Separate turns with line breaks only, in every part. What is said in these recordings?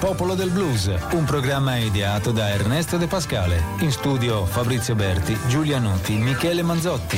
Popolo del Blues, un programma ideato da Ernesto De Pascale. In studio Fabrizio Berti, Giulia Nuti, Michele Manzotti.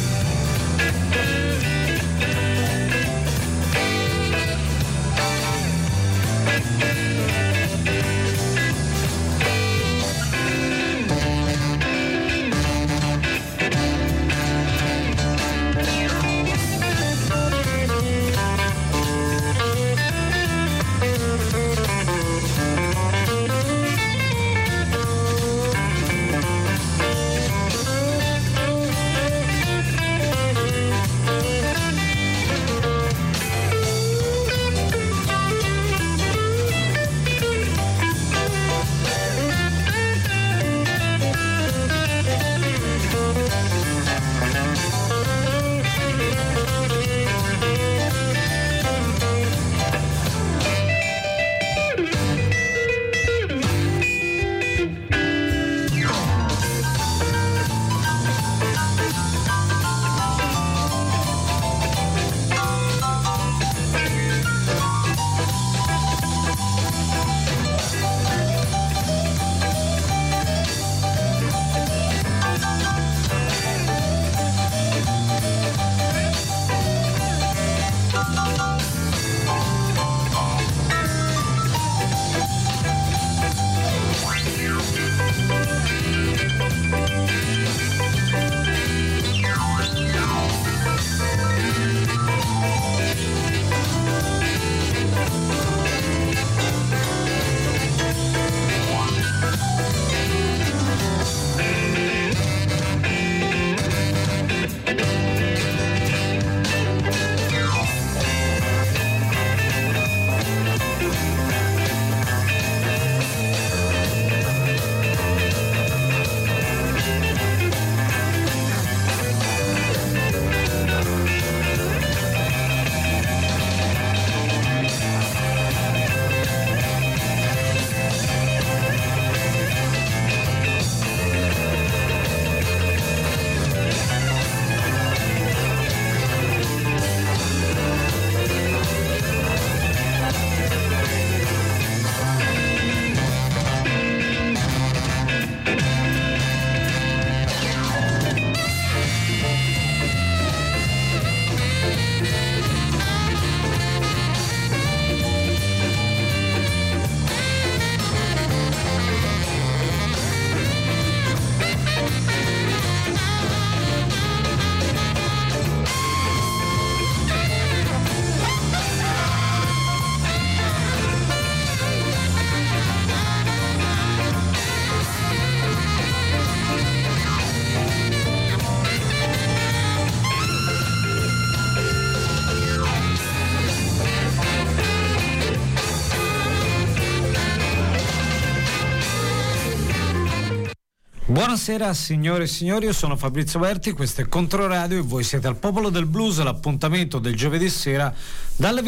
Buonasera signore e signori, io sono Fabrizio Berti, questo è Controradio e voi siete al Popolo del Blues, l'appuntamento del giovedì sera dalle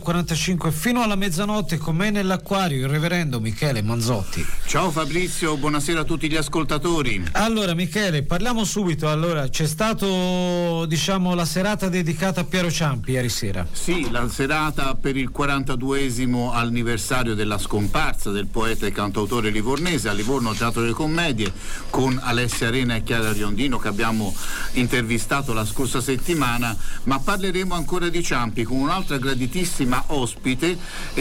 22:45 fino alla mezzanotte con me nell'acquario, il reverendo Michele Manzotti.
Ciao Fabrizio, buonasera a tutti gli ascoltatori.
Allora Michele, parliamo subito. Allora, c'è stato la serata dedicata a Piero Ciampi ieri sera.
Sì, la serata per il 42esimo anniversario della scomparsa del poeta e cantautore livornese a Livorno Teatro delle Commedie, con Alessia Arena e Chiara Riondino che abbiamo intervistato la scorsa settimana, ma parleremo ancora di Ciampi con un'altra graditissima ospite,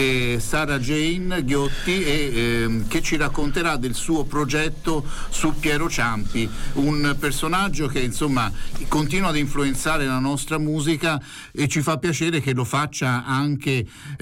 Sara Jane Ghiotti, che ci racconterà del suo progetto su Piero Ciampi, un personaggio che insomma continua ad influenzare la nostra musica e ci fa piacere che lo faccia anche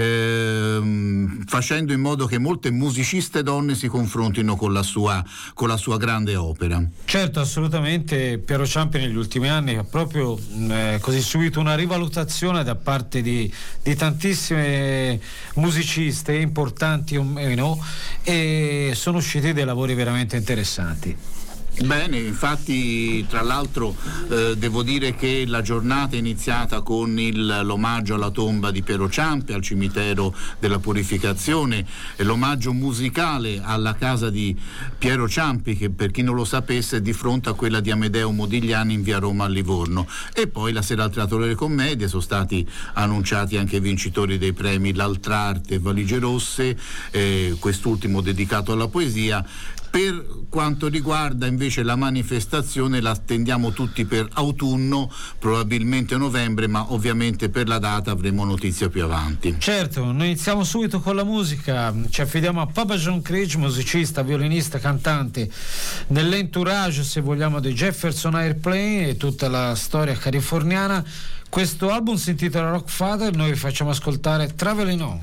facendo in modo che molte musiciste donne si confrontino con la sua grande opera.
Certo, assolutamente. Piero Ciampi negli ultimi anni ha proprio così subito una rivalutazione da parte di tantissime musiciste importanti o meno, e sono usciti dei lavori veramente interessanti.
Bene, infatti tra l'altro devo dire che la giornata è iniziata con l'omaggio alla tomba di Piero Ciampi al cimitero della Purificazione e l'omaggio musicale alla casa di Piero Ciampi, che per chi non lo sapesse è di fronte a quella di Amedeo Modigliani in via Roma a Livorno. E poi la sera al Teatro delle Commedie sono stati annunciati anche i vincitori dei premi L'Altrarte e Valigie Rosse, quest'ultimo dedicato alla poesia. Per quanto riguarda invece la manifestazione, la attendiamo tutti per autunno, probabilmente novembre, ma ovviamente per la data avremo notizie più avanti.
Certo, noi iniziamo subito con la musica, ci affidiamo a Papa John Creech, musicista, violinista, cantante, nell'entourage, se vogliamo, di Jefferson Airplane e tutta la storia californiana. Questo album si intitola Rock Father, noi vi facciamo ascoltare Traveling On.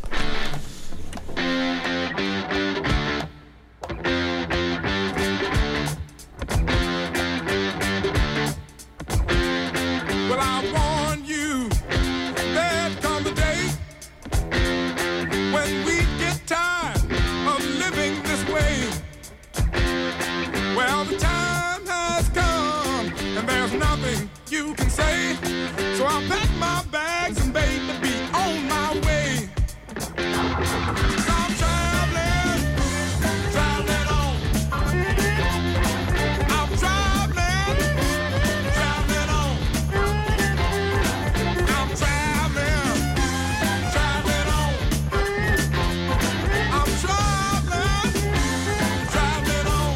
You can say, so I'll pack my bags and baby be on my way. So I'm traveling on. I'm traveling on. I'm traveling on. I'm traveling on.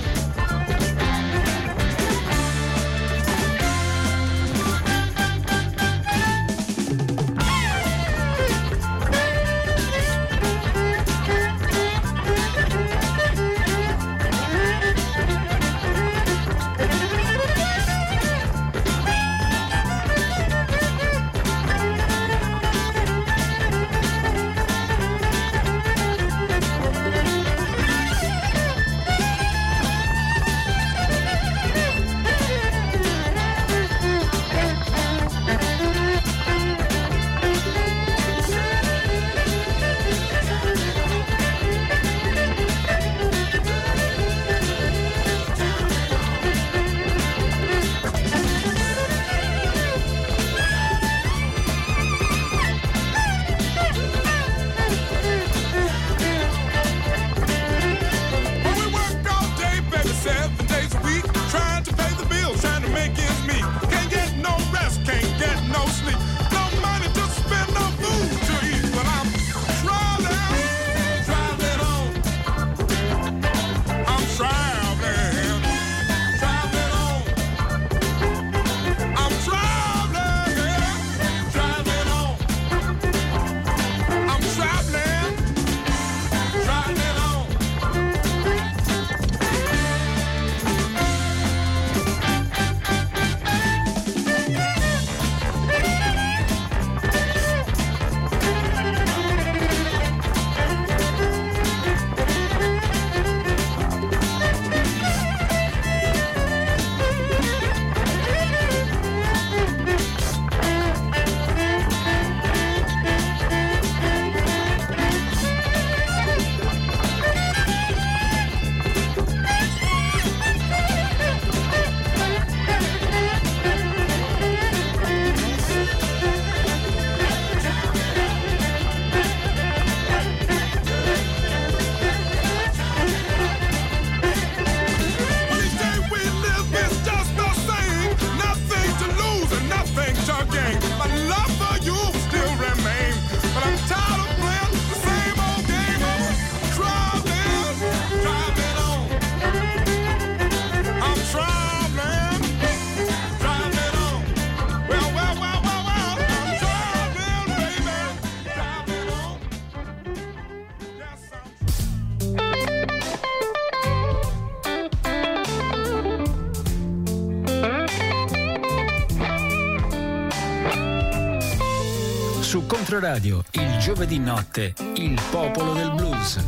Su Controradio, il giovedì notte, il popolo del blues.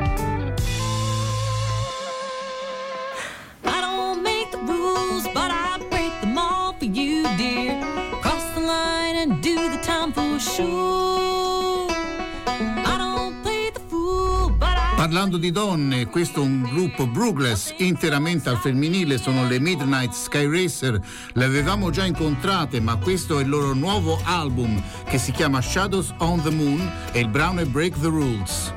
I don't make the rules, but I
parlando di donne, questo è un gruppo Brookless interamente al femminile, sono le Midnight Sky Racer. Le avevamo già incontrate, ma questo è il loro nuovo album che si chiama Shadows on the Moon e il brano è Break the Rules.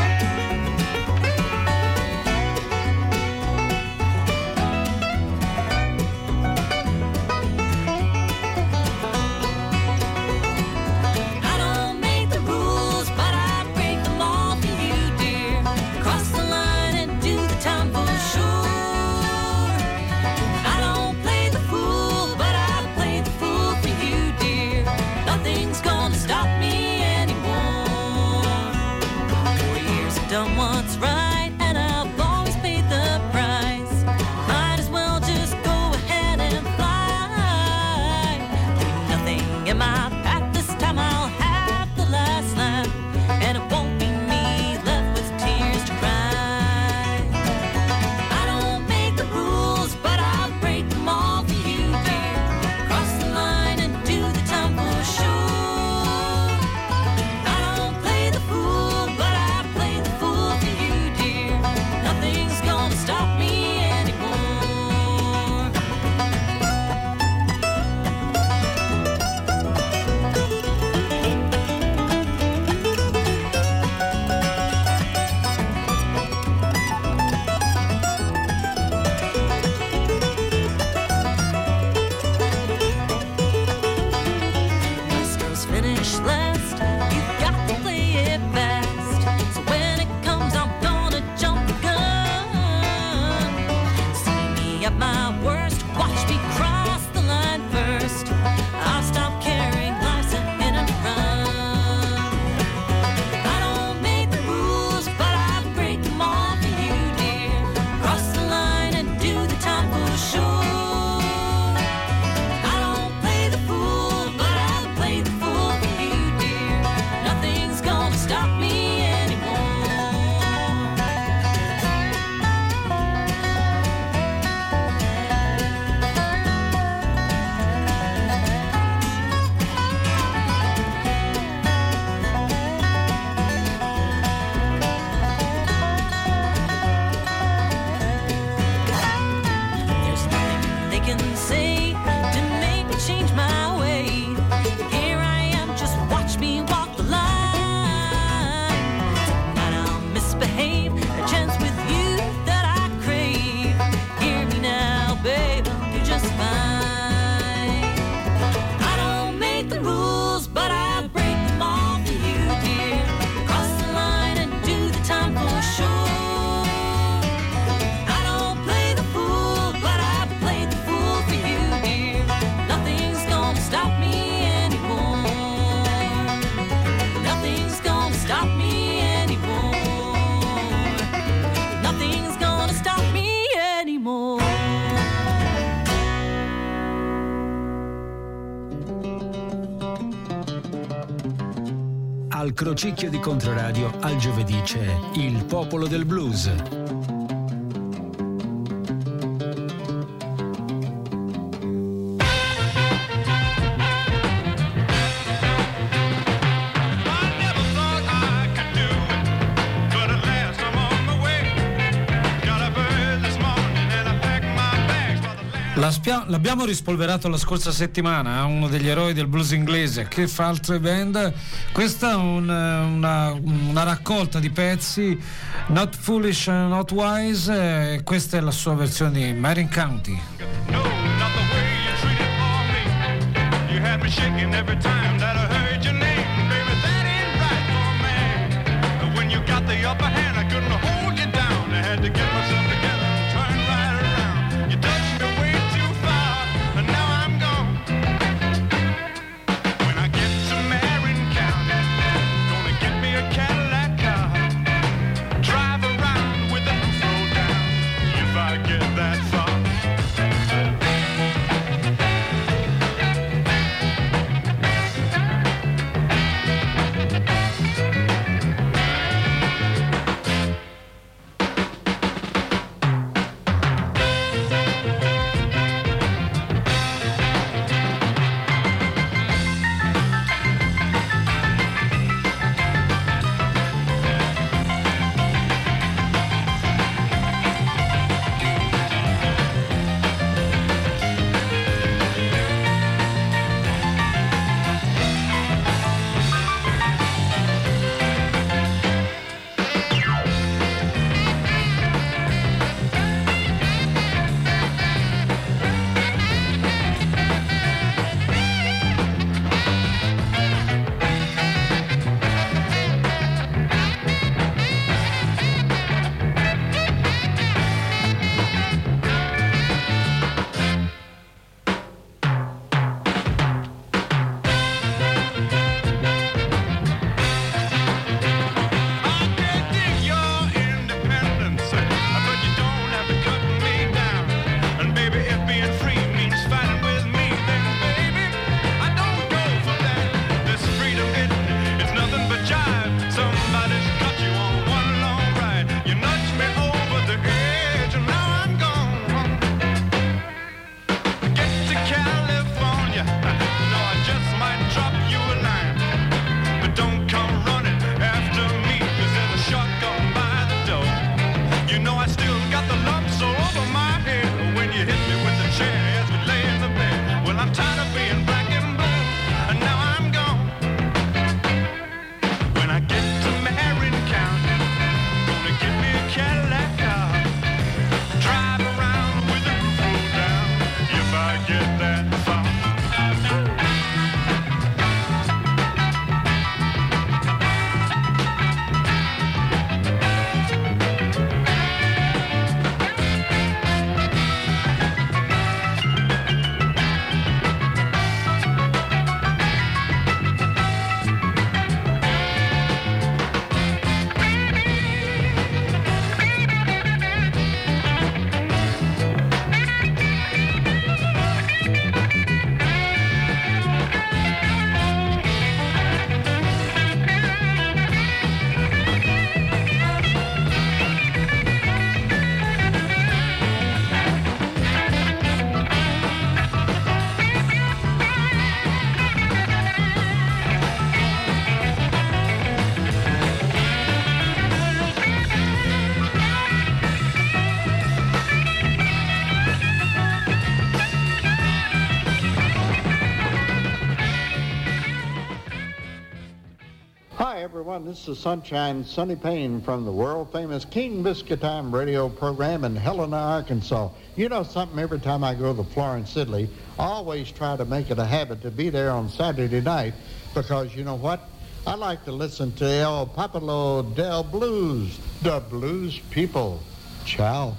Al Crocicchio di Controradio al giovedì c'è Il Popolo del Blues.
L'abbiamo rispolverato la scorsa settimana, uno degli eroi del blues inglese che fa altre band. Questa è una raccolta di pezzi, Not Foolish, Not Wise, questa è la sua versione di Marin County.
No, not the way you treated for me. You had me shaking every time that I heard your name. Baby, that ain't right for me. When you got the upper hand, I couldn't hold you down. I had to get myself together and turn right around. You touched me way too far, and now I'm gone. When I get to Marin County, gonna get me a Cadillac car. Drive around with the roof rolled down, if I get that far.
everyone. This is Sunshine Sonny Payne from the world-famous King Biscuit Time radio program in Helena, Arkansas. You know something, every time I go to Florence, Italy, I always try to make it a habit to be there on Saturday night because, you know what? I like to listen to El Popolo del Blues, the blues people. Ciao.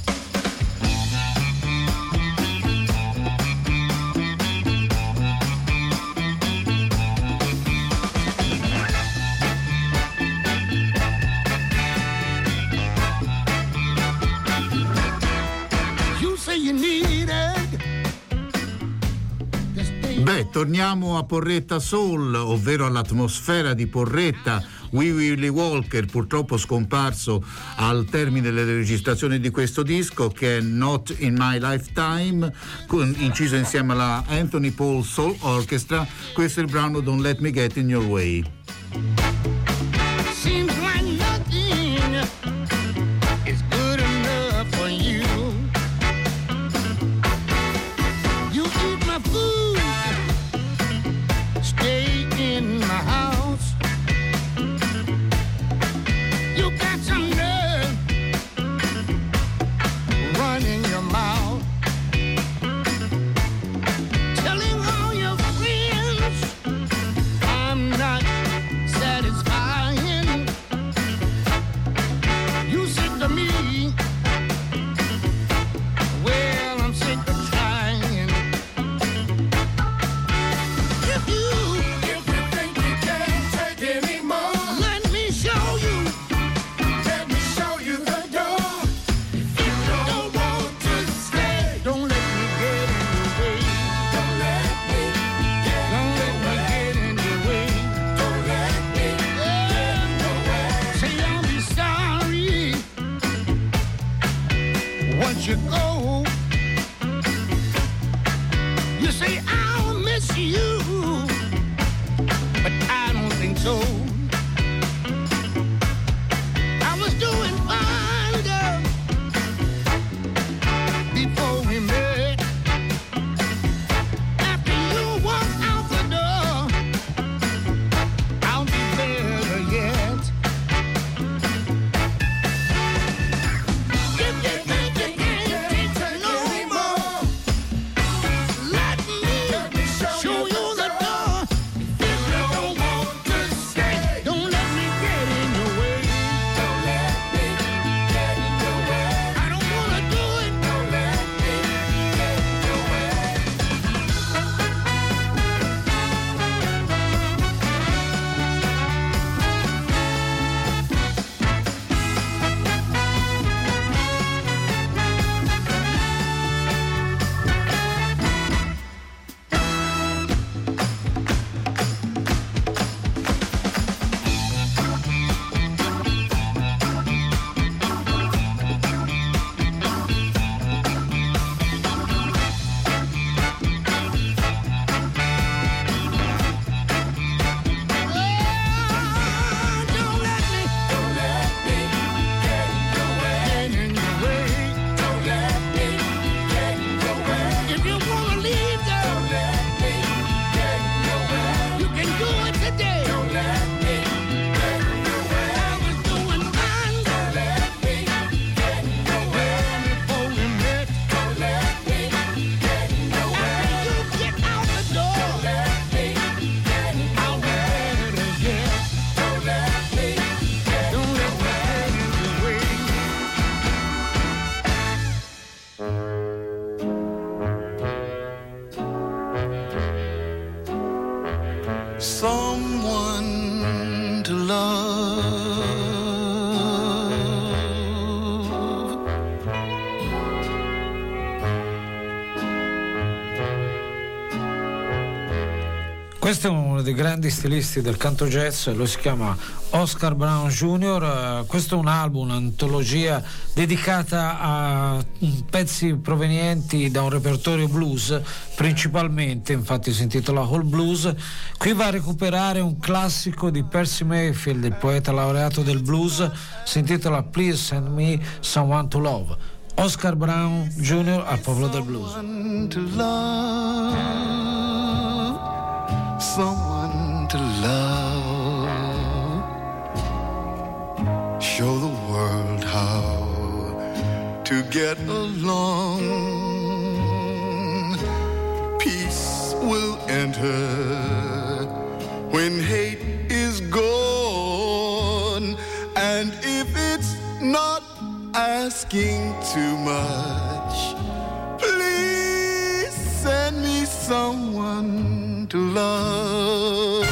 Beh, torniamo a Porretta Soul, ovvero all'atmosfera di Porretta. Wee Willie Walker, purtroppo scomparso al termine delle registrazioni di questo disco, che è Not in My Lifetime, inciso insieme alla Anthony Paul Soul Orchestra. Questo è il brano Don't Let Me Get in Your Way.
Seems like nothing is good enough for you. You eat my food, stay in my house. You got some nerve running your mouth, telling all your friends I'm not satisfying. You said to me, well, I'm sick of trying. If you think you can't take anymore, let me show you. Let me show you the door. If you don't want to stay, don't let me get in your way. Don't let me get in your way. Don't let me get in your way. Say I'll be sorry once you go. You say I'll miss you, but I don't think so. I was doing fine, girl, before we met. After you walk out the door, I'll be better yet. If you think you can't take no more, let me show you the door. If you don't want to stay, don't let me get in your way. Don't let me get in your way. I don't wanna do it. Don't let me get in your way. If you wanna leave, don't let me get in your way. You can do it today. Don't let me get in your way. I was doing fine. Don't let me get in your way. Before we met, don't let me get in your way. After you get out the door, don't let me get in your way. Don't let me get in your way. Someone to love.
Questo è uno dei grandi stilisti del canto jazz, lo si chiama Oscar Brown Jr. Questo è un album, un'antologia dedicata a pezzi provenienti da un repertorio blues, principalmente, infatti si intitola Whole Blues. Qui va a recuperare un classico di Percy Mayfield, il poeta laureato del blues, si intitola Please Send Me Someone to Love. Oscar Brown Jr. al popolo del blues.
Someone to love, someone to love.
get along. Peace will enter when hate is gone. And if it's not asking too much, please send me someone to love.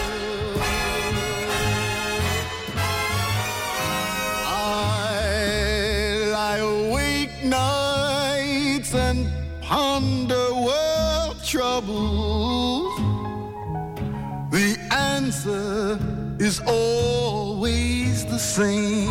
I lie awake nights and ponder world troubles. The answer is always the same,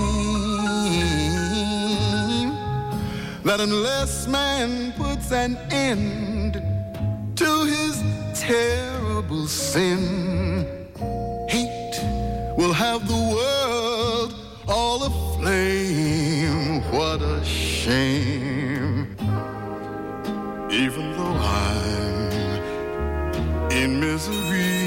that unless man puts an end to his terrible sin, hate will have the world all aflame. What a shame. Even though I'm in misery,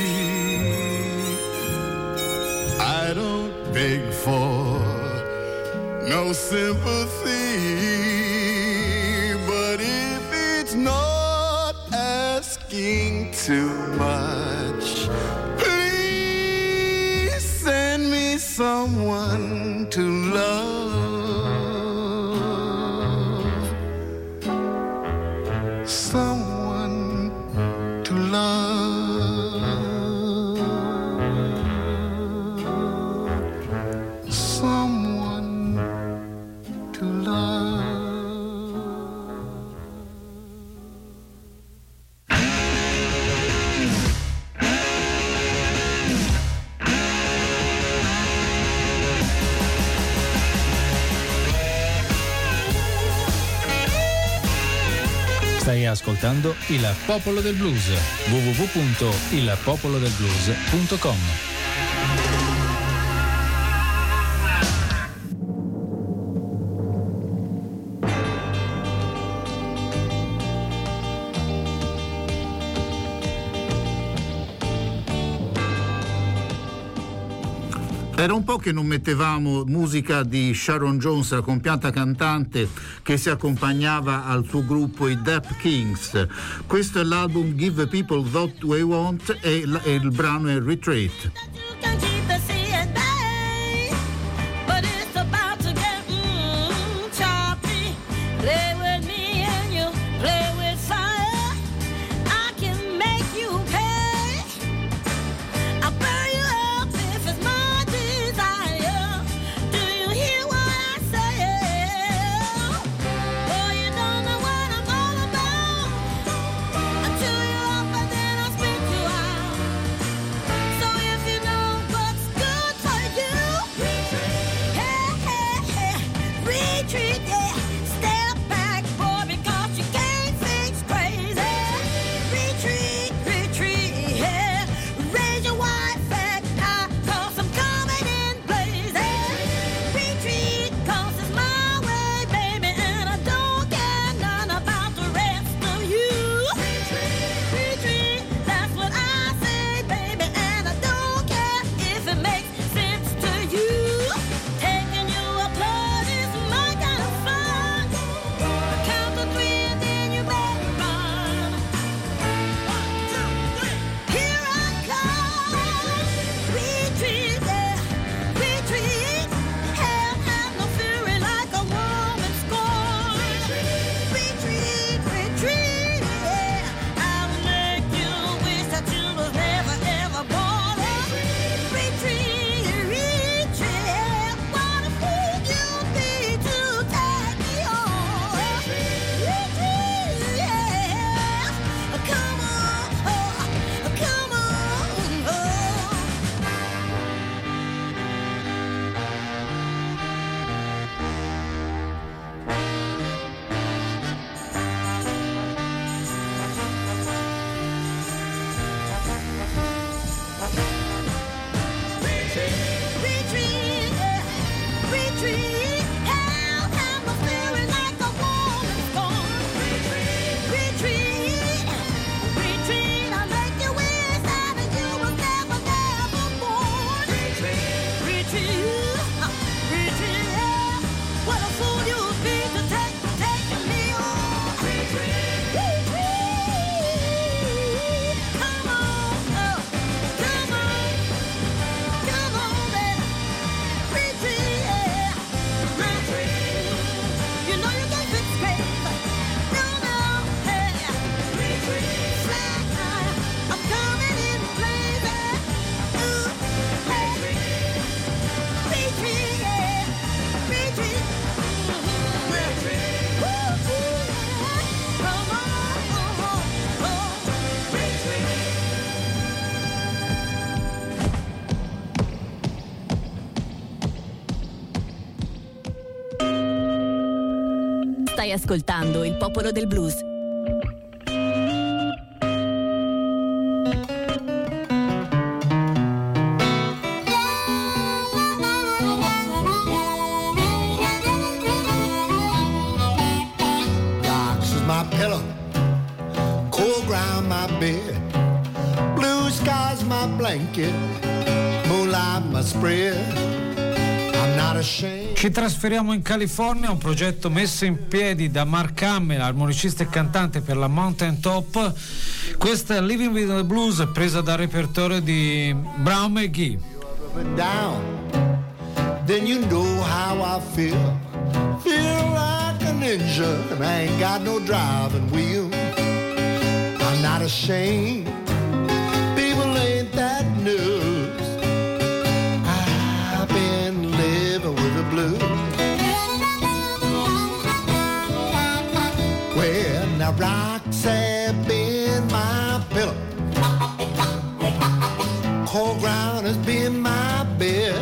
I don't beg for no sympathy. But if it's not asking too much, please send me someone to love. Someone to love. Someone to love.
Stai ascoltando Il Popolo del Blues, www.ilpopolodelblues.com.
Era un po' che non mettevamo musica di Sharon Jones, la compianta cantante che si accompagnava al suo gruppo i Dap Kings. Questo è l'album Give the People What We Want e il brano è Retreat.
So if you know Stai ascoltando Il Popolo del Blues.
Rocks is my pillow, cool ground my bed, blue skies my blanket, moonlight my spread. I'm not ashamed.
Ci trasferiamo in California, un progetto messo in piedi da Mark Hamill, armonicista e cantante per la Mountain Top. Questa è Living with the Blues, presa dal repertorio di Brown McGee.
Down, then you know how I feel. Feel like an engine, and I ain't got no driving wheel. I'm not ashamed, people ain't that news. I've been living with the blues. Well, now rocks have been my pillow, cold ground has been my bed,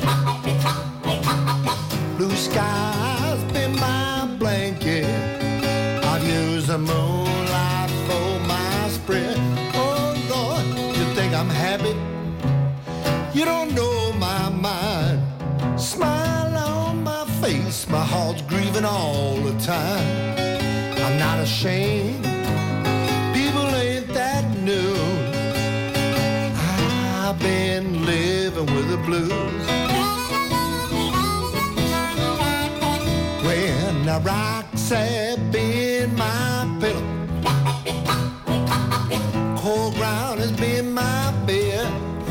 blue sky's been my blanket. I've used the moonlight for my spread. Oh Lord, you think I'm happy? You don't know my mind. Smile on my face, my heart's grieving all the time. I'm not ashamed, people ain't that new. I've been living with the blues. Well, now rocks have been my pillow, cold ground has been my bed,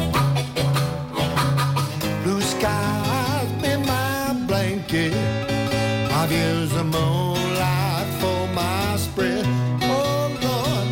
blue sky's been my blanket. I've used the moonlight for my spread. Oh Lord,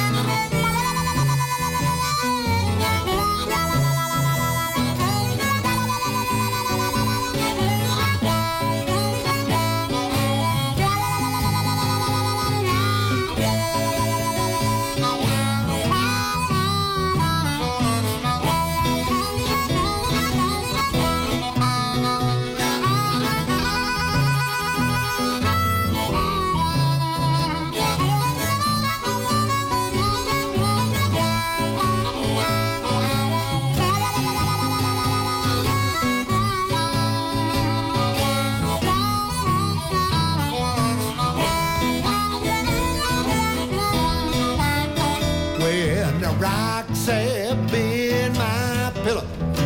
rocks have been my pillow,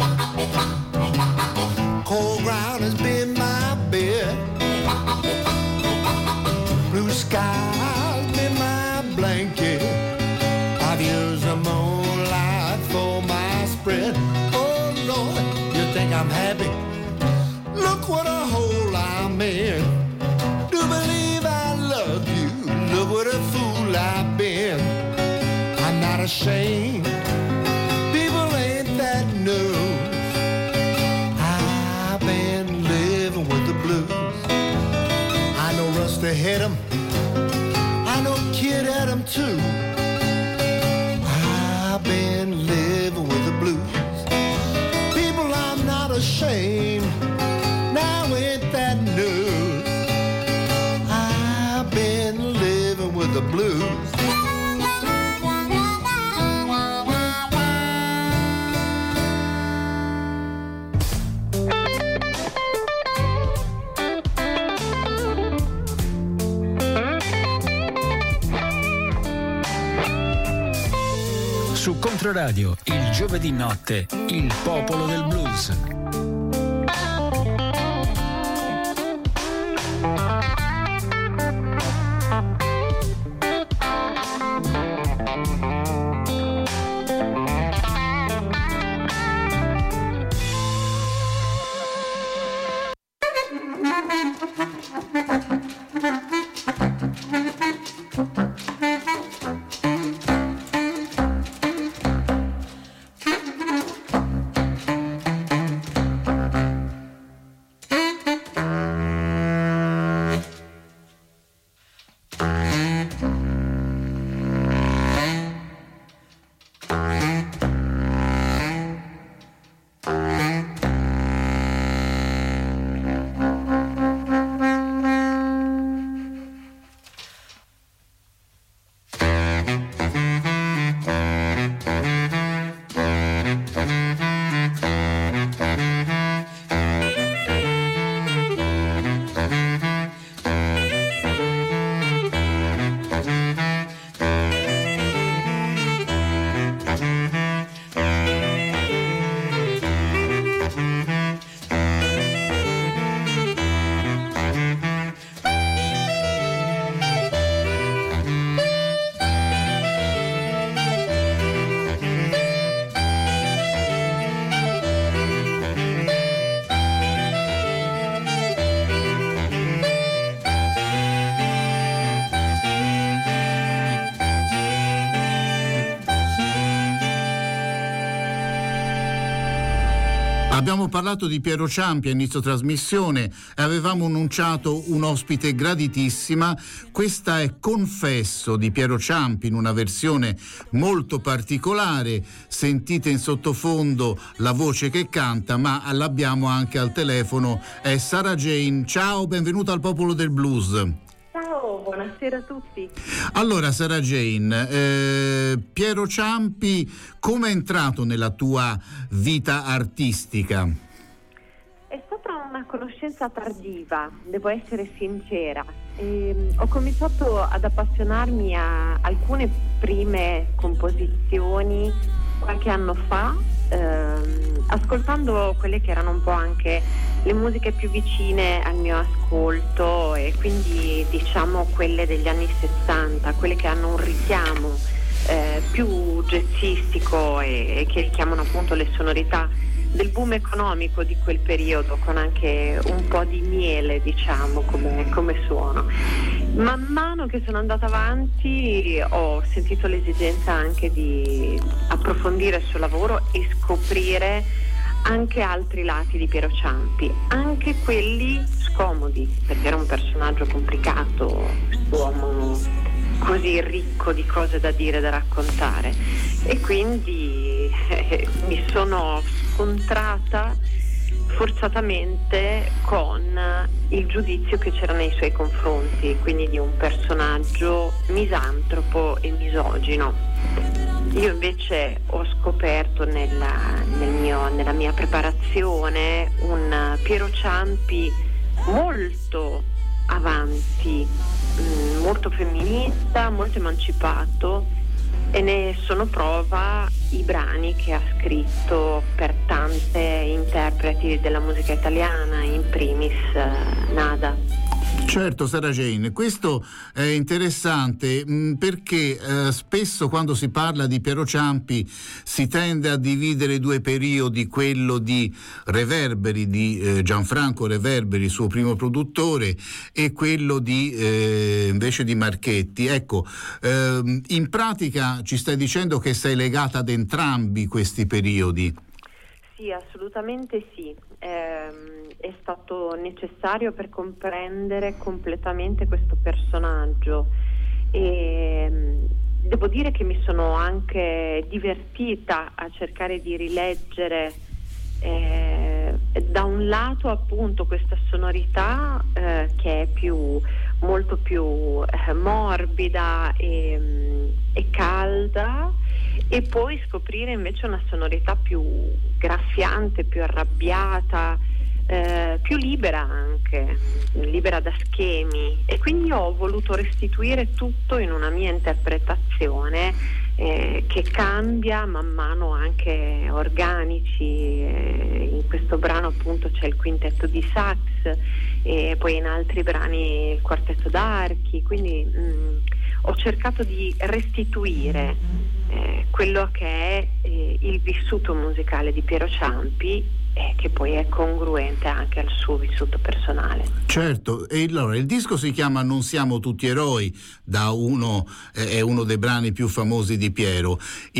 cold ground has been my bed, blue sky's been my blanket. I've used the moonlight for my spread. Oh Lord, you think I'm happy? Look what a hole I'm in. Do believe I love you? Look what a fool I've been. I'm not ashamed, people ain't that new. I've been living with the blues. I know Rusty had 'em, I know Kid had 'em too. I've been living with the blues. People, I'm not ashamed, now ain't that news. I've been living with the blues.
Su Controradio, il giovedì notte, il popolo del blues.
Abbiamo parlato di Piero Ciampi a inizio trasmissione e avevamo annunciato un ospite graditissima. Questa è Confesso di Piero Ciampi in una versione molto particolare. Sentite in sottofondo la voce che canta, ma l'abbiamo anche al telefono. È Sarah Jane. Ciao, benvenuta al Popolo del Blues.
Ciao, buonasera a tutti.
Allora, Sarah Jane, Piero Ciampi, come è entrato nella tua vita artistica?
È stata una conoscenza tardiva, devo essere sincera. Ho cominciato ad appassionarmi a alcune prime composizioni qualche anno fa, ascoltando quelle che erano un po' anche le musiche più vicine al mio ascolto, e quindi diciamo quelle degli anni 60, quelle che hanno un richiamo più jazzistico e che richiamano appunto le sonorità del boom economico di quel periodo, con anche un po' di miele, diciamo, come suono. Man mano che sono andata avanti ho sentito l'esigenza anche di approfondire il suo lavoro e scoprire anche altri lati di Piero Ciampi, anche quelli scomodi, perché era un personaggio complicato, quest'uomo così ricco di cose da dire, da raccontare, e quindi mi sono scontrata forzatamente con il giudizio che c'era nei suoi confronti, quindi di un personaggio misantropo e misogino. Io invece ho scoperto nella mia preparazione un Piero Ciampi molto avanti, molto femminista, molto emancipato, e ne sono prova i brani che ha scritto per tante interpreti della musica italiana, in primis Nada.
Certo, Sarah Jane, questo è interessante perché spesso quando si parla di Piero Ciampi si tende a dividere due periodi, quello di Reverberi, di Gianfranco Reverberi, suo primo produttore, e quello di invece di Marchetti. Ecco, in pratica ci stai dicendo che sei legata ad entrambi questi periodi?
Sì, assolutamente sì. È stato necessario per comprendere completamente questo personaggio, e devo dire che mi sono anche divertita a cercare di rileggere da un lato appunto questa sonorità che è molto più morbida e calda, e poi scoprire invece una sonorità più graffiante, più arrabbiata, più libera, anche libera da schemi, e quindi ho voluto restituire tutto in una mia interpretazione che cambia man mano anche organici. In questo brano appunto c'è il quintetto di sax, e poi in altri brani il quartetto d'archi, quindi ho cercato di restituire quello che è il vissuto musicale di Piero Ciampi, che poi è congruente anche al suo vissuto personale.
Certo, e allora il disco si chiama Non siamo tutti eroi, è uno dei brani più famosi di Piero.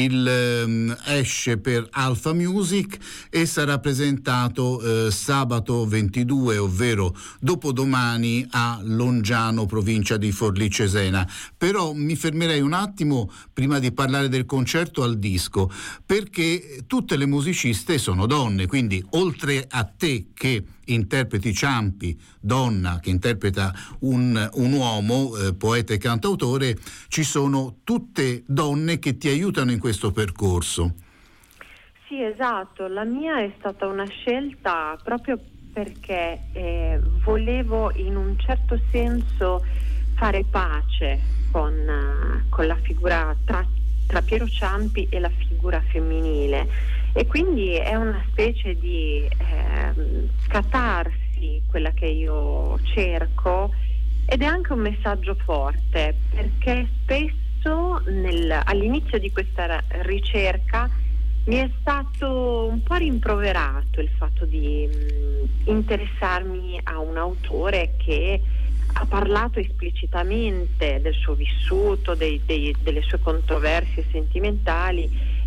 Esce per Alpha Music e sarà presentato sabato 22, ovvero dopodomani, a Longiano, provincia di Forlì Cesena. Però mi fermerei un attimo prima di parlare del concerto al disco, perché tutte le musiciste sono donne, quindi oltre a te che interpreti Ciampi, donna che interpreta un uomo, poeta e cantautore, ci sono tutte donne che ti aiutano in questo percorso.
Sì, esatto, la mia è stata una scelta proprio perché volevo in un certo senso fare pace con la figura tra Piero Ciampi e la figura femminile, e quindi è una specie di catarsi quella che io cerco, ed è anche un messaggio forte, perché spesso all'inizio di questa ricerca mi è stato un po' rimproverato il fatto di interessarmi a un autore che ha parlato esplicitamente del suo vissuto, delle sue controversie sentimentali,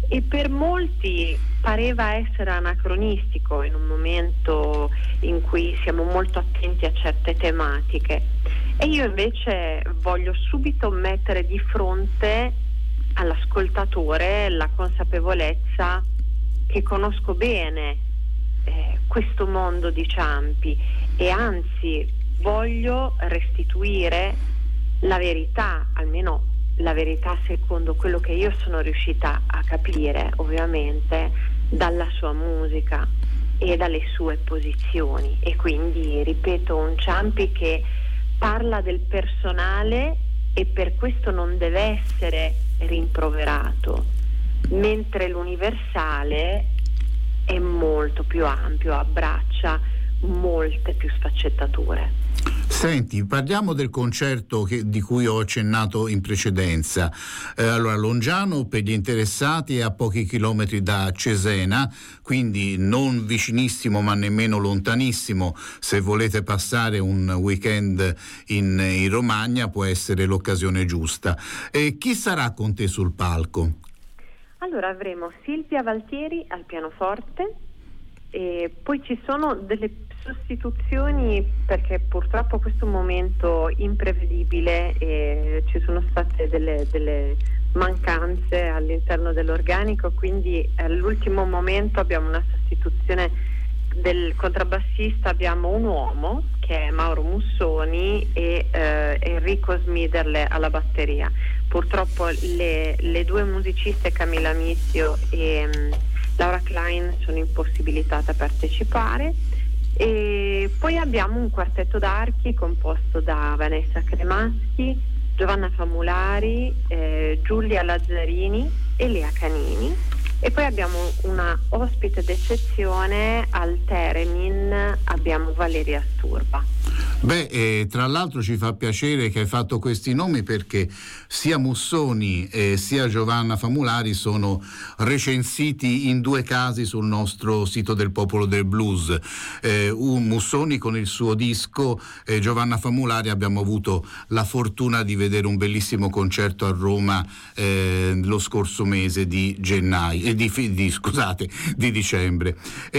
e per molti pareva essere anacronistico in un momento in cui siamo molto attenti a certe tematiche, e io invece voglio subito mettere di fronte all'ascoltatore la consapevolezza che conosco bene questo mondo di Ciampi, e anzi voglio restituire la verità, almeno la verità secondo quello che io sono riuscita a capire, ovviamente, dalla sua musica e dalle sue posizioni. E quindi, ripeto, un Ciampi che parla del personale e per questo non deve essere rimproverato, mentre l'universale è molto più ampio, abbraccia molte più sfaccettature.
Senti, parliamo del concerto di cui ho accennato in precedenza. Allora, Longiano per gli interessati è a pochi chilometri da Cesena, quindi non vicinissimo ma nemmeno lontanissimo. Se volete passare un weekend in Romagna può essere l'occasione giusta. Chi sarà con te sul palco?
Allora, avremo Silvia Valtieri al pianoforte, e poi ci sono delle sostituzioni perché purtroppo questo è un momento imprevedibile e ci sono state delle mancanze all'interno dell'organico, quindi all'ultimo momento abbiamo una sostituzione del contrabbassista, abbiamo un uomo che è Mauro Mussoni e Enrico Smiderle alla batteria. Purtroppo le due musiciste Camilla Missio e Laura Klein sono impossibilitate a partecipare. E poi abbiamo un quartetto d'archi composto da Vanessa Cremaschi, Giovanna Famulari, Giulia Lazzarini e Lea Canini, e poi abbiamo una ospite d'eccezione al Theremin, abbiamo Valeria Sturba.
Tra l'altro ci fa piacere che hai fatto questi nomi, perché sia Mussoni sia Giovanna Famulari sono recensiti in 2 casi sul nostro sito del Popolo del Blues. Mussoni con il suo disco, Giovanna Famulari abbiamo avuto la fortuna di vedere un bellissimo concerto a Roma lo scorso mese di gennaio, di dicembre.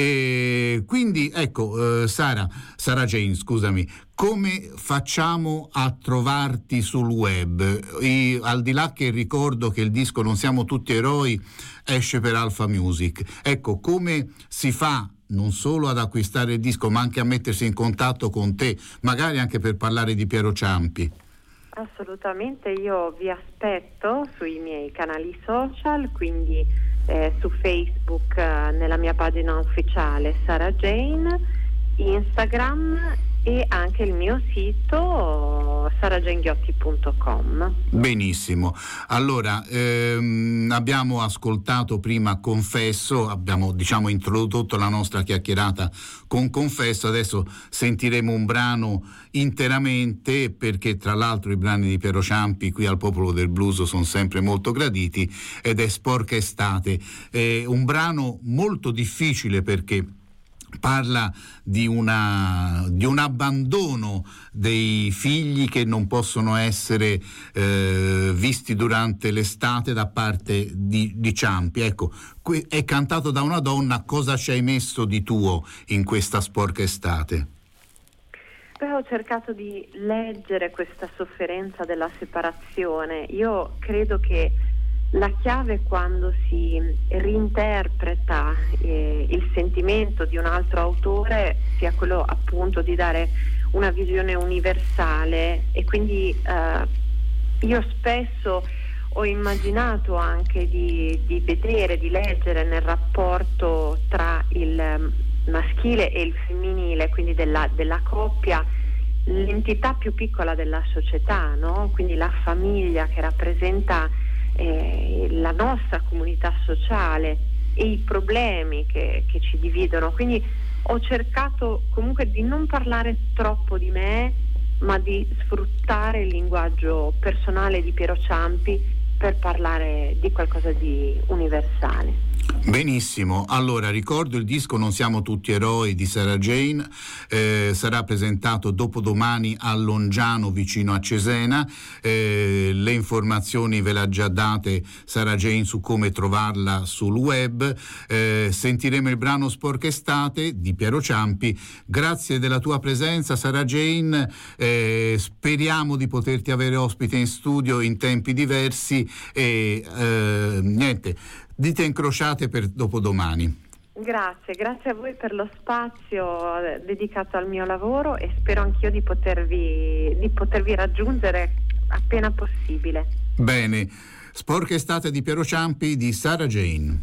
Quindi ecco, Sarah Jane, scusami, come facciamo a trovarti sul web? Al di là che ricordo che il disco Non siamo tutti eroi esce per Alpha Music, ecco, come si fa non solo ad acquistare il disco ma anche a mettersi in contatto con te, magari anche per parlare di Piero Ciampi?
Assolutamente, io vi aspetto sui miei canali social, quindi su Facebook nella mia pagina ufficiale Sarah Jane, Instagram e anche il mio sito sarajanghiotti.com.
Benissimo, allora abbiamo ascoltato prima Confesso, abbiamo introdotto la nostra chiacchierata con Confesso, adesso sentiremo un brano interamente, perché tra l'altro i brani di Piero Ciampi qui al Popolo del Blues sono sempre molto graditi, ed è Sporca Estate, un brano molto difficile perché parla di un abbandono dei figli che non possono essere visti durante l'estate da parte di Ciampi. Ecco, è cantato da una donna. Cosa ci hai messo di tuo in questa Sporca Estate?
Ho cercato di leggere questa sofferenza della separazione. Io credo che la chiave, quando si reinterpreta il sentimento di un altro autore, sia quello appunto di dare una visione universale, e quindi io spesso ho immaginato anche di vedere, di leggere nel rapporto tra il maschile e il femminile, quindi della coppia, l'entità più piccola della società, no? Quindi la famiglia che rappresenta la nostra comunità sociale e i problemi che ci dividono. Quindi ho cercato comunque di non parlare troppo di me, ma di sfruttare il linguaggio personale di Piero Ciampi per parlare di qualcosa di universale.
Benissimo, allora ricordo il disco Non siamo tutti eroi di Sarah Jane, sarà presentato dopodomani a Longiano vicino a Cesena, le informazioni ve l'ha già date Sarah Jane su come trovarla sul web. Sentiremo il brano Sporca Estate di Piero Ciampi. Grazie della tua presenza Sarah Jane, speriamo di poterti avere ospite in studio in tempi diversi e niente, dite incrociate per dopodomani.
Grazie a voi per lo spazio dedicato al mio lavoro e spero anch'io di potervi raggiungere appena possibile.
Bene, Sporca Estate di Piero Ciampi di Sarah Jane.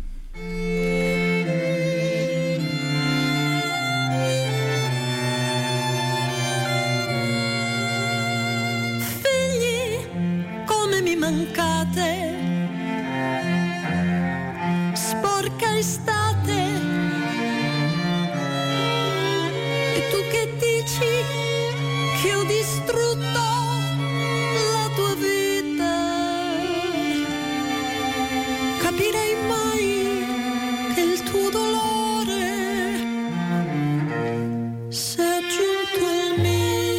Figli, come mi mancate, sporca estate, e tu che dici che ho distrutto la tua vita, capirei mai che il tuo dolore si è aggiunto al mio.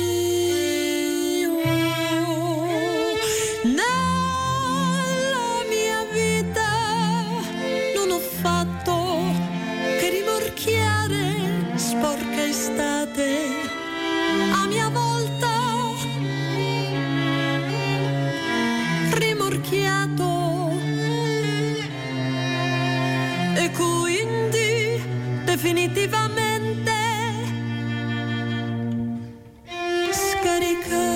Sporca estate, a mia volta rimorchiato, e quindi definitivamente scaricato.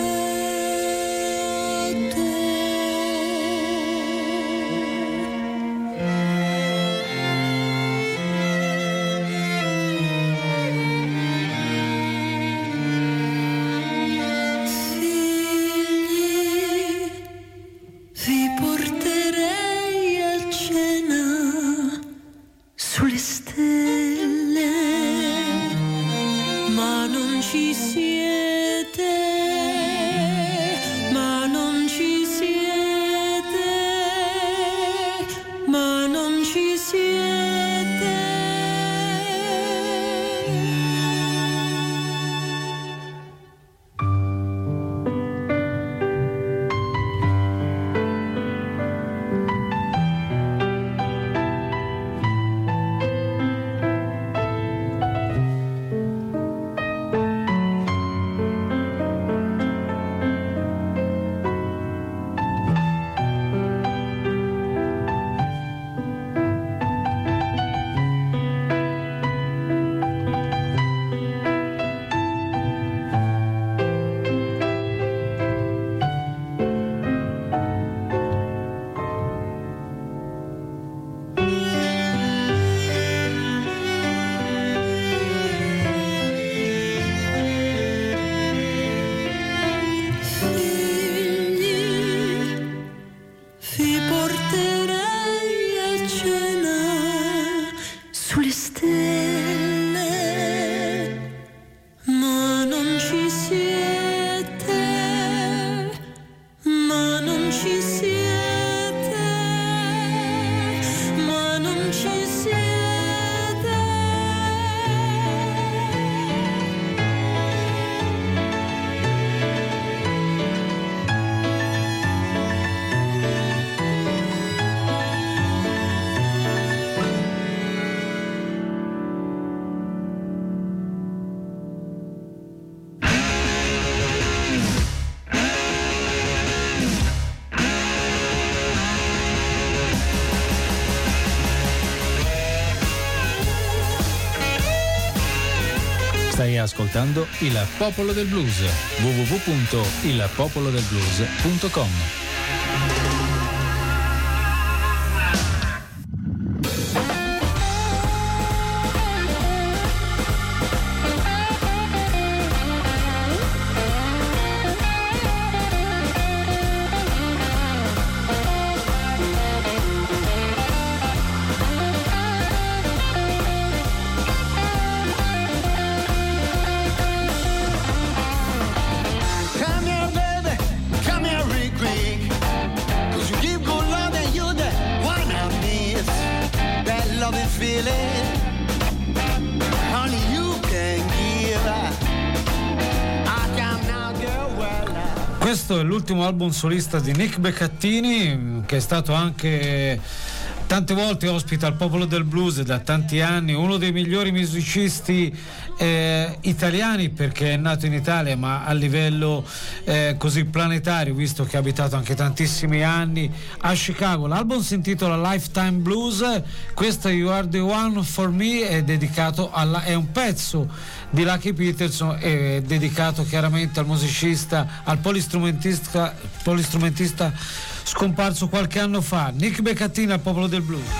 Stai ascoltando Il Popolo del Blues, www.ilpopolodelblues.com.
Come here, real quick.
feeling only you can give. I come now, girl, well.
Questo è l'ultimo album solista di Nick Beccattini, che è stato anche tante volte ospita al Popolo del Blues da tanti anni, uno dei migliori musicisti italiani, perché è nato in Italia ma a livello così planetario, visto che ha abitato anche tantissimi anni a Chicago. L'album si intitola Lifetime Blues, questa You Are the One for Me è dedicato è un pezzo di Lucky Peterson, è dedicato chiaramente al musicista, al polistrumentista scomparso qualche anno fa, Nick Beccattini al Popolo del Blues.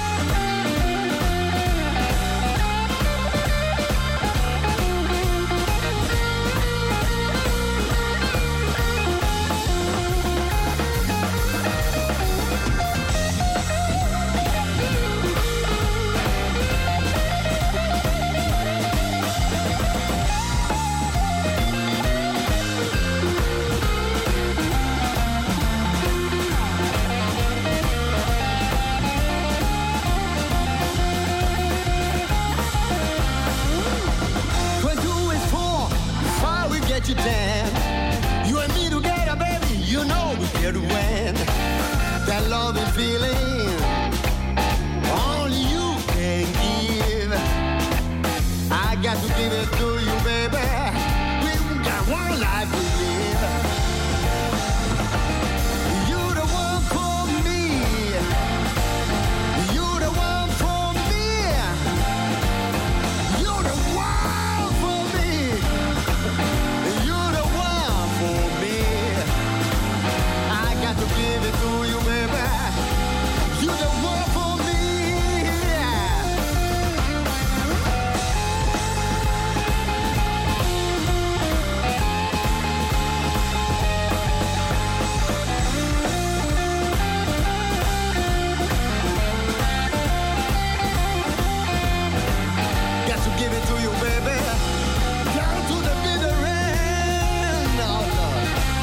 You down. You and me together, baby, you know we here to win. That loving feeling only you can give. I got to give it to you, baby. We got one life to live. You the one for me. You the one for me. You the one for me. To give it to you, baby. You the one for me. Got to give it to you, baby. Down to the bitter end. Oh, Lord.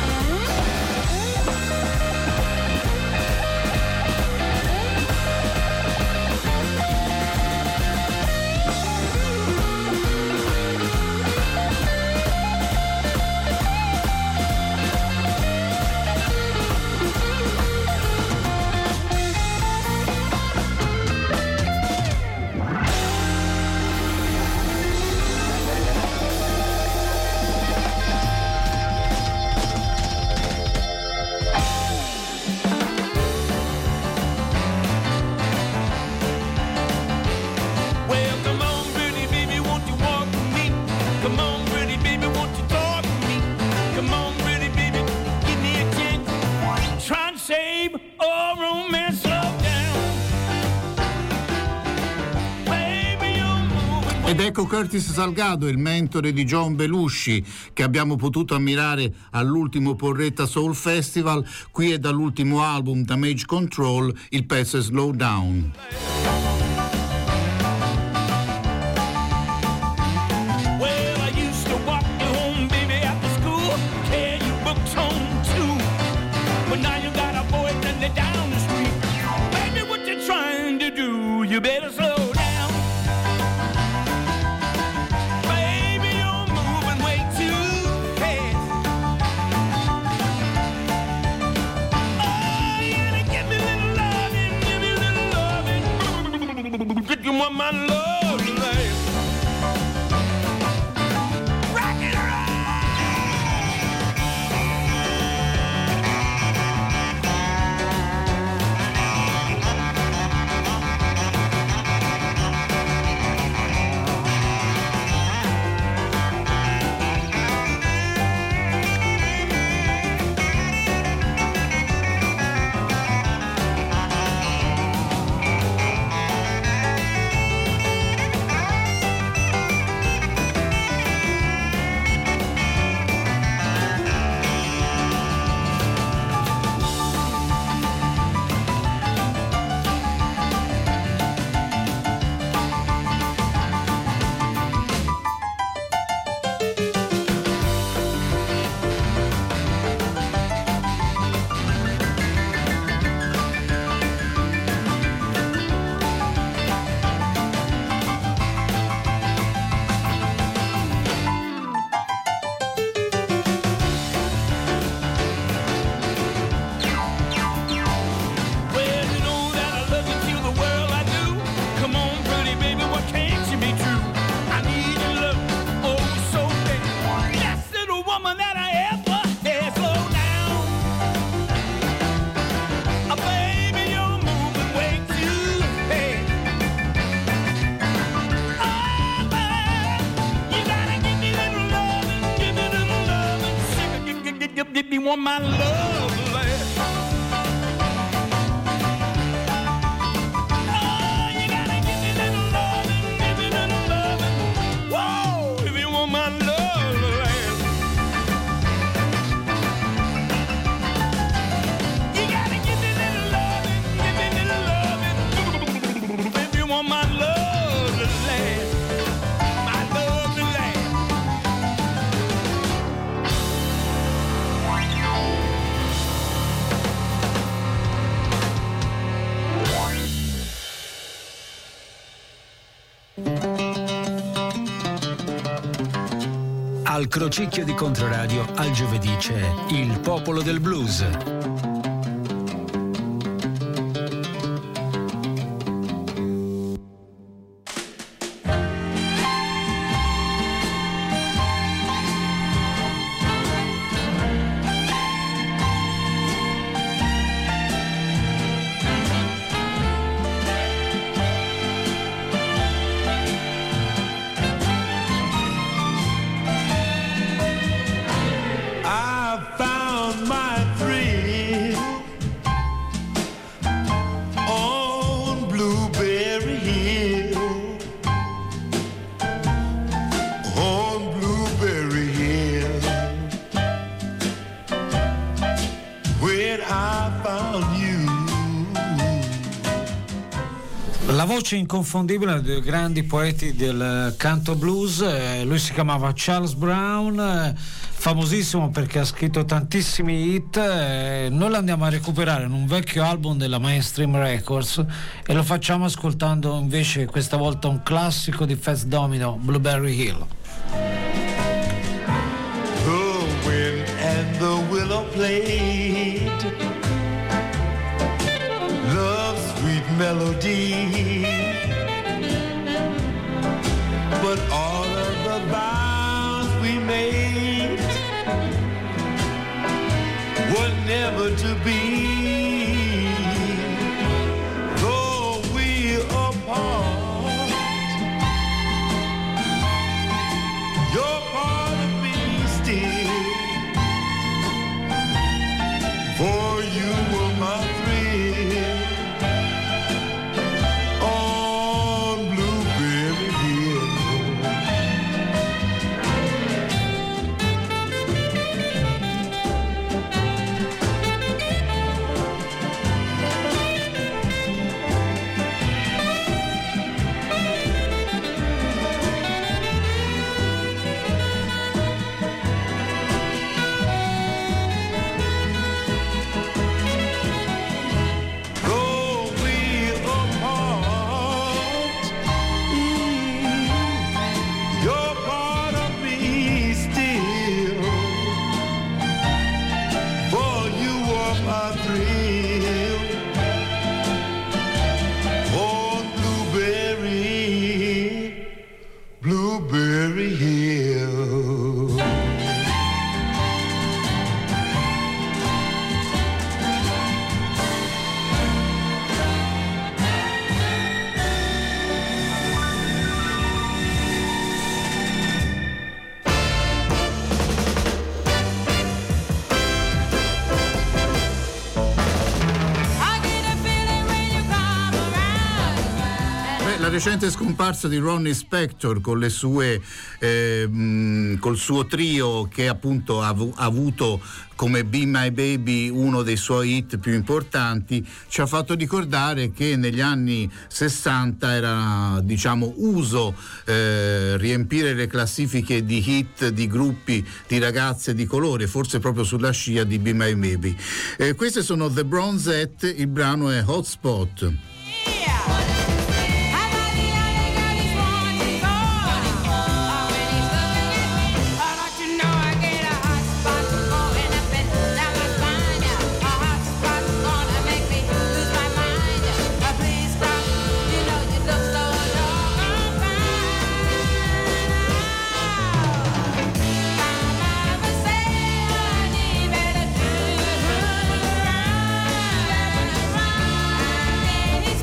Ed ecco Curtis Salgado, il mentore di John Belushi, che abbiamo potuto ammirare all'ultimo Porretta Soul Festival. Qui è dall'ultimo album Damage Control, il pezzo è Slow Down.
You better slow down. Baby, you're moving way too fast. Oh, you gotta give me a little loving, give me a little loving. Get you want my love tonight. Rock it around.
want my love to last. Oh, you gotta give me little loving, give me little loving. Whoa, if you want my love to last. You gotta give me little loving, give me little loving. If you want my love to last.
Al crocicchio di Controradio al giovedì c'è Il Popolo del Blues.
La voce inconfondibile dei grandi poeti del canto blues, lui si chiamava Charles Brown, famosissimo perché ha scritto tantissimi hit. Noi lo andiamo a recuperare in un vecchio album della Mainstream Records e lo facciamo ascoltando invece questa volta un classico di Fats Domino, Blueberry Hill.
The wind and the willow played love's sweet melody, but all of the vows we made were never to be. Though we're apart, you're part of me still, for you were my thrill on Blueberry Hill. Though we're apart, you're part of me still, for you are my thrill on Blueberry Hill.
La recente scomparsa di Ronnie Spector con le sue col suo trio, che appunto ha avuto come Be My Baby uno dei suoi hit più importanti, ci ha fatto ricordare che negli anni 60 era, diciamo, uso riempire le classifiche di hit di gruppi di ragazze di colore, forse proprio sulla scia di Be My Baby. Queste sono The Bronzette, il brano è Hotspot.
Any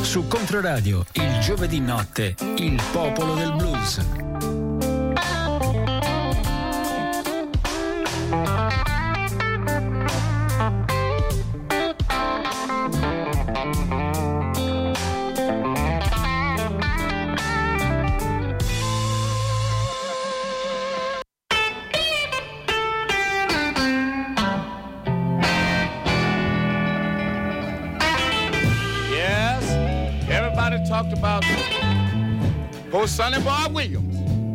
Su Controradio, il giovedì notte, il popolo del blues.
Talked about poor Sonny Boy Williams.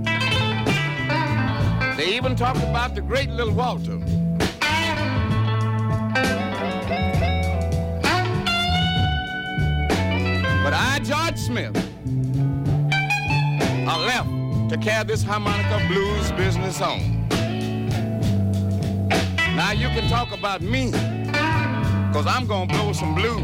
They even talked about the great Little Walter. But I, George Smith, are left to carry this harmonica blues business on. Now you can talk about me, 'cause I'm gonna blow some blues.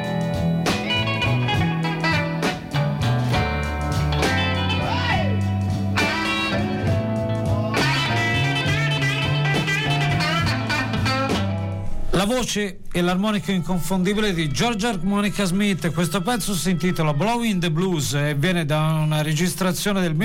La voce e l'armonica inconfondibile di George Harmonica Smith. Questo pezzo si intitola Blowing the Blues e viene da una registrazione del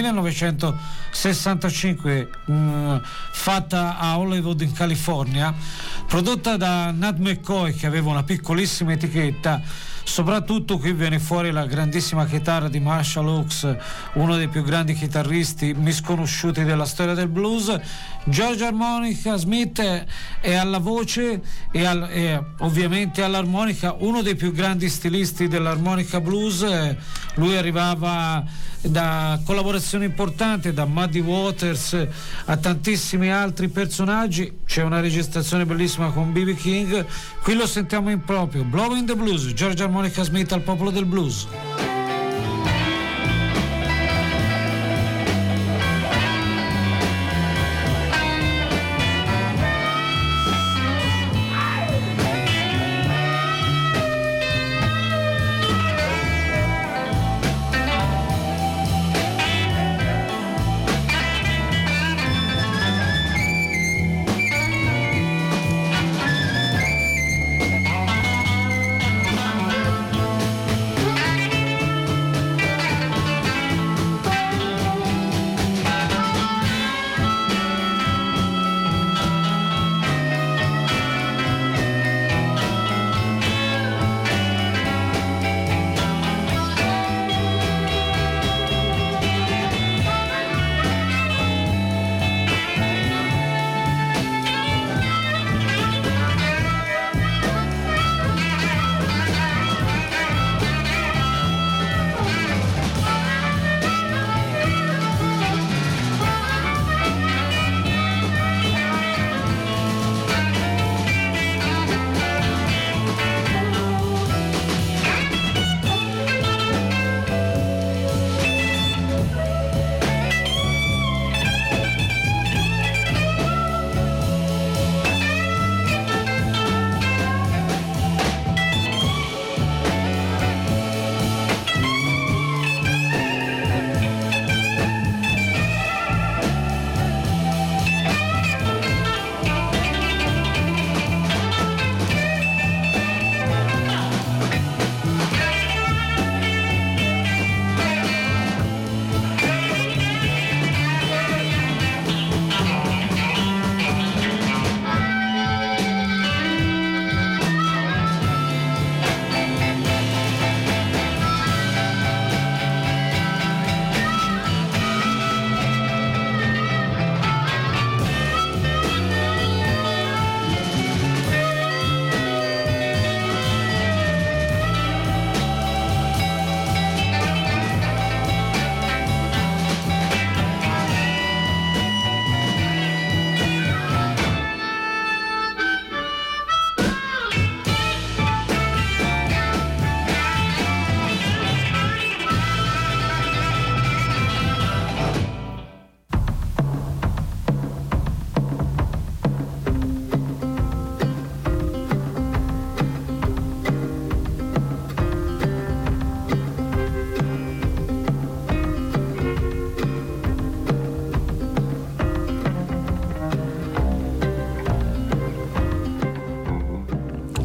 1965 fatta a Hollywood in California, prodotta da Nat McCoy, che aveva una piccolissima etichetta. Soprattutto qui viene fuori la grandissima chitarra di Marshall Hawks, uno dei più grandi chitarristi misconosciuti della storia del blues. George Harmonica Smith è alla voce e ovviamente all'armonica, uno dei più grandi stilisti dell'armonica blues. Lui arrivava da collaborazioni importanti, da Muddy Waters a tantissimi altri personaggi. C'è una registrazione bellissima con B.B. King, qui lo sentiamo in proprio. Blowing the Blues, George Harmonica Smith al popolo del blues.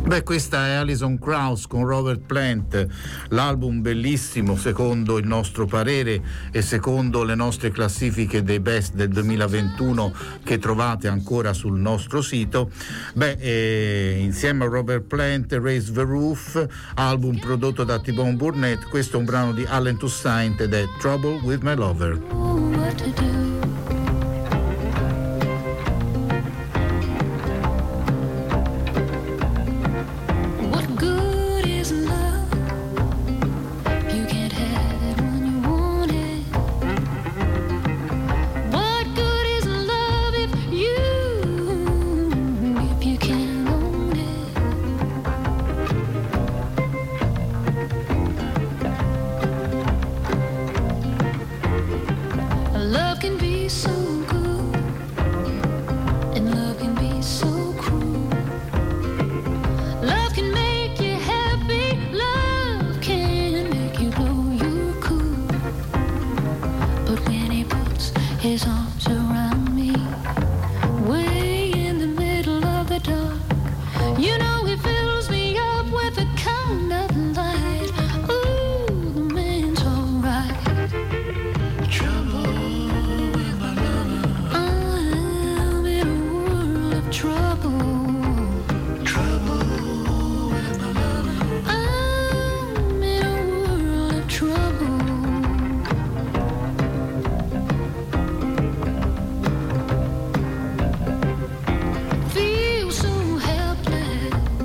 Beh, questa è Alison Krauss con Robert Plant, l'album bellissimo secondo il nostro parere e secondo le nostre classifiche dei best del 2021 che trovate ancora sul nostro sito. Insieme a Robert Plant, Raise the Roof, album prodotto da T-Bone Burnett. Questo è un brano di Allen Toussaint ed è Trouble with My Lover.
Feel so helpless.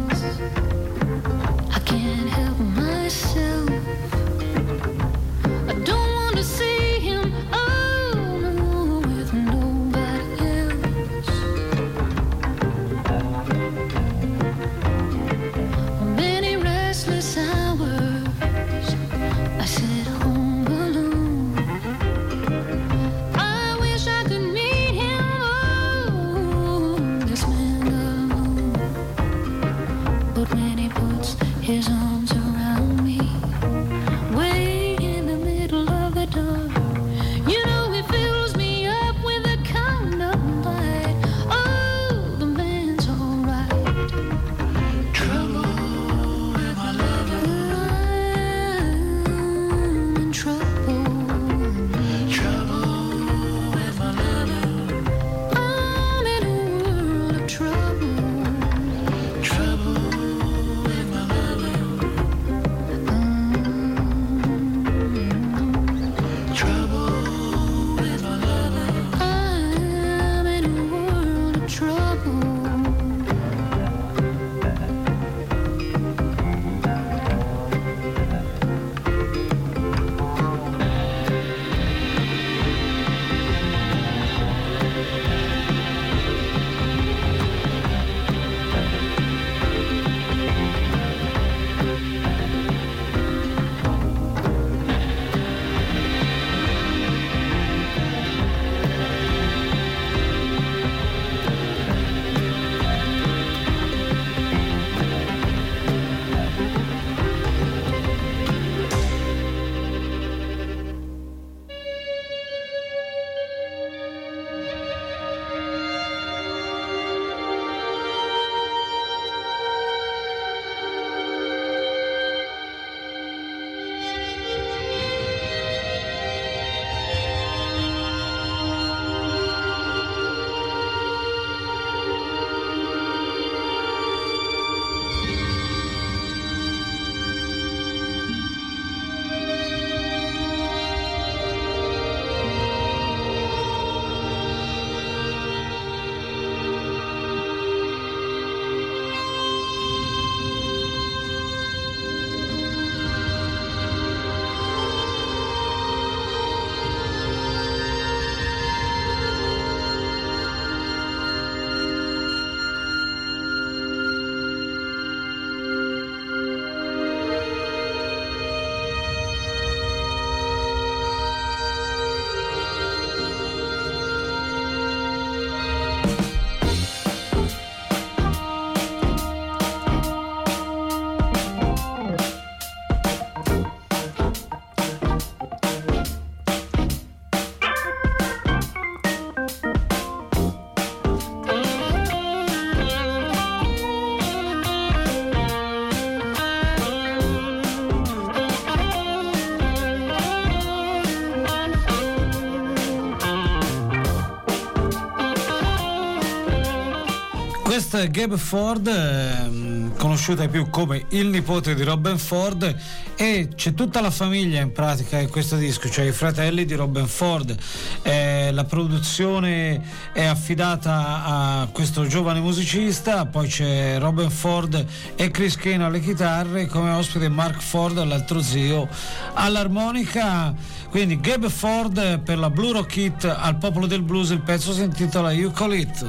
Gabe Ford, conosciuta più come il nipote di Robben Ford, e c'è tutta la famiglia in pratica in questo disco, cioè i fratelli di Robben Ford. La produzione è affidata a questo giovane musicista, poi c'è Robben Ford e Chris Kane alle chitarre, come ospite Mark Ford, l'altro zio, all'armonica. Quindi Gabe Ford per la Blue Rock Hit al Popolo del Blues, il pezzo si intitola You Call It.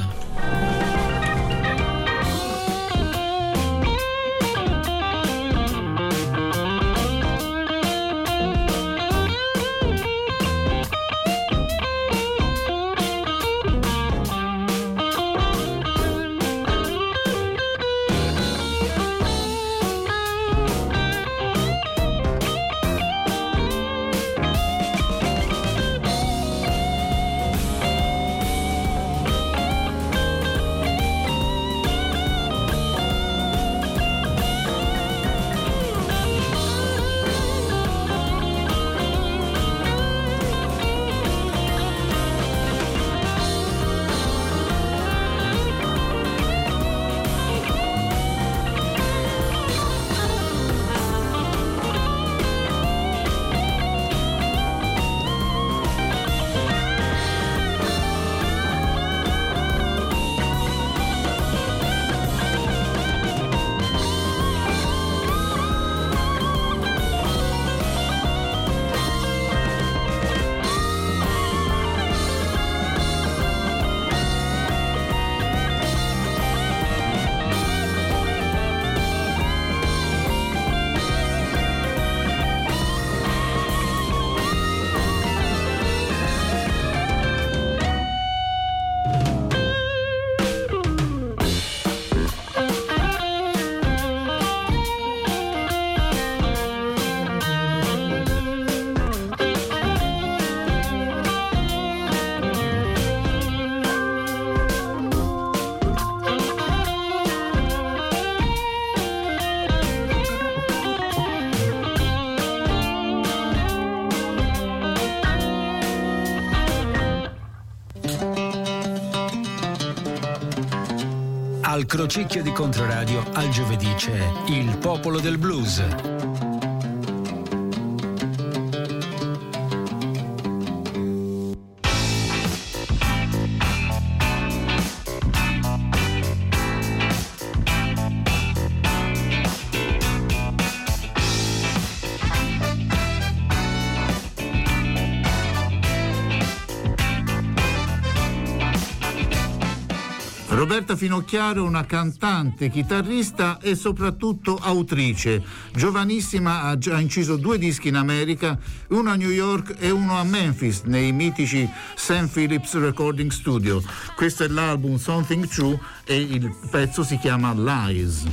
Al crocicchio di Controradio al giovedì c'è il Popolo del Blues.
Roberta Finocchiaro è una cantante, chitarrista e soprattutto autrice. Giovanissima, ha già inciso 2 dischi in America, uno a New York e uno a Memphis, nei mitici Sam Phillips Recording Studio. Questo è l'album Something True e il pezzo si chiama Lies.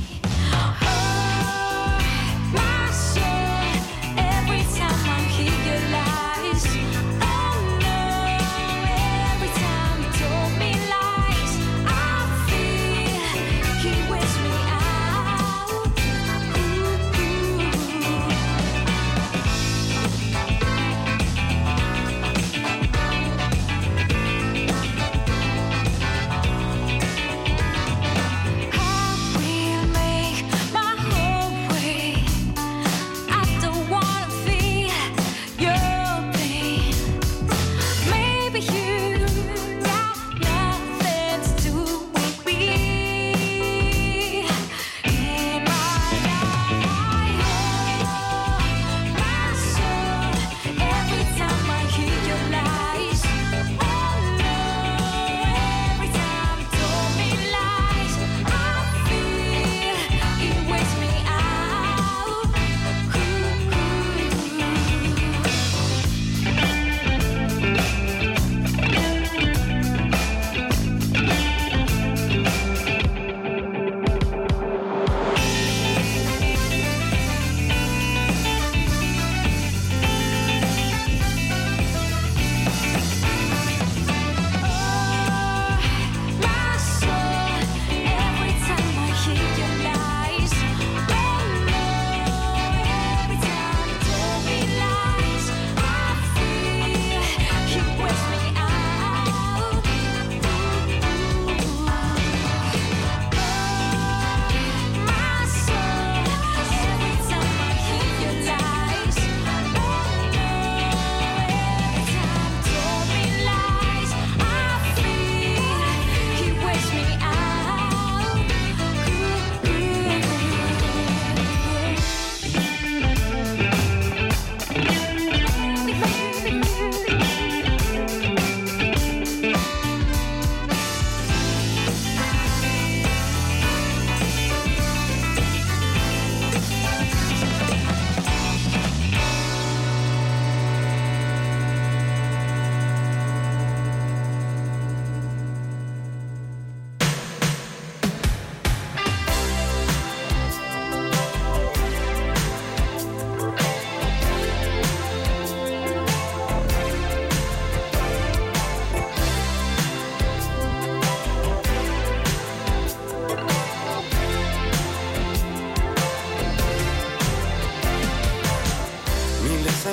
We'll make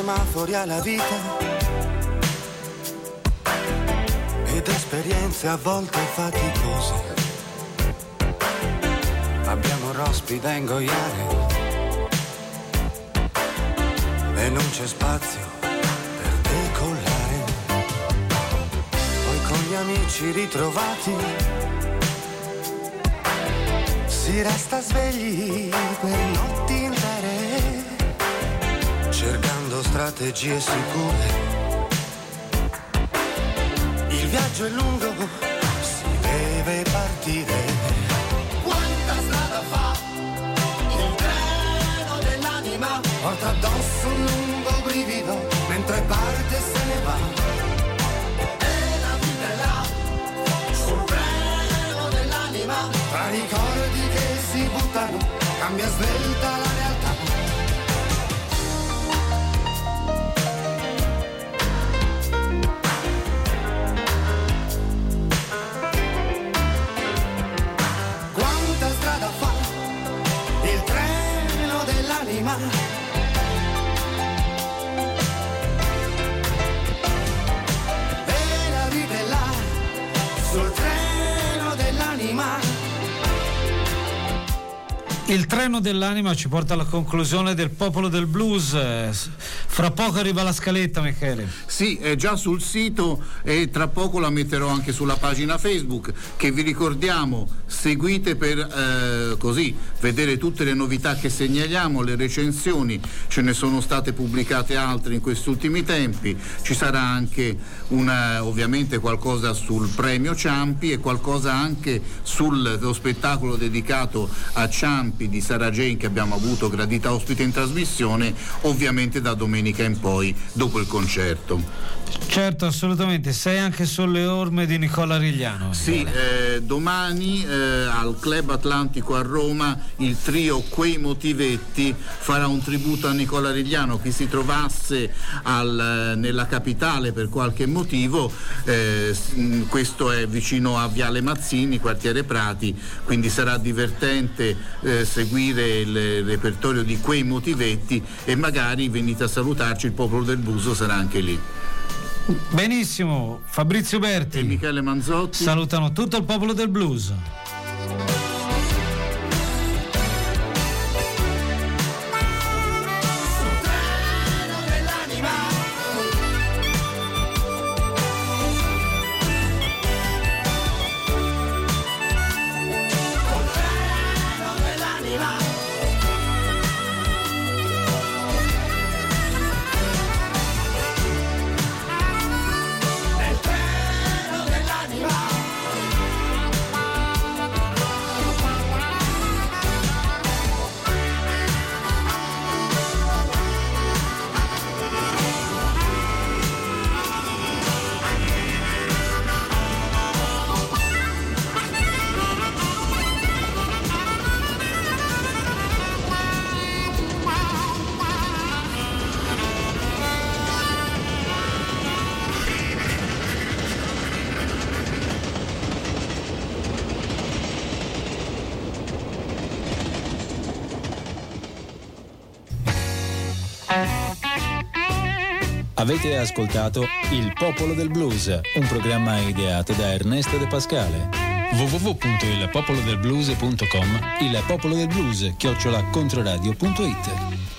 semafori alla vita ed esperienze a volte faticose. Abbiamo rospi da ingoiare e non c'è spazio per decollare. Poi con gli amici ritrovati si resta svegli per notti intere, cercando strategie sicure. Il viaggio è lungo, si deve partire. Quanta strada fa il treno dell'anima? Porta addosso un lungo brivido mentre parte e se ne va. E la vita è là, sul treno dell'anima. Tra ricordi che si buttano, cambia svelta la realtà. Quanta strada fa il treno dell'anima? E la vita è là, sul treno dell'anima.
Il treno dell'anima ci porta alla conclusione del Popolo del Blues. Fra poco arriva la scaletta, Michele.
Sì, è già sul sito e tra poco la metterò anche sulla pagina Facebook, che vi ricordiamo, seguite per così vedere tutte le novità che segnaliamo, le recensioni. Ce ne sono state pubblicate altre in questi ultimi tempi. Ci sarà anche ovviamente qualcosa sul premio Ciampi e qualcosa anche sullo spettacolo dedicato a Ciampi di Sarah Jane, che abbiamo avuto gradita ospite in trasmissione, ovviamente da domenica in poi, dopo il concerto.
Certo, assolutamente. Sei anche sulle orme di Nicola Rigliano.
Sì, domani al Club Atlantico a Roma il trio Quei Motivetti farà un tributo a Nicola Rigliano. Chi si trovasse nella capitale per qualche motivo, questo è vicino a Viale Mazzini, quartiere Prati, quindi sarà divertente seguire il repertorio di Quei Motivetti e magari venite a salutarci, il Popolo del Blues sarà anche lì.
Benissimo, Fabrizio Berti
e Michele Manzotti
salutano tutto il Popolo del Blues.
Avete ascoltato Il Popolo del Blues, un programma ideato da Ernesto De Pascale. www.ilpopolodelblues.com, Il Popolo del Blues @controradio.it.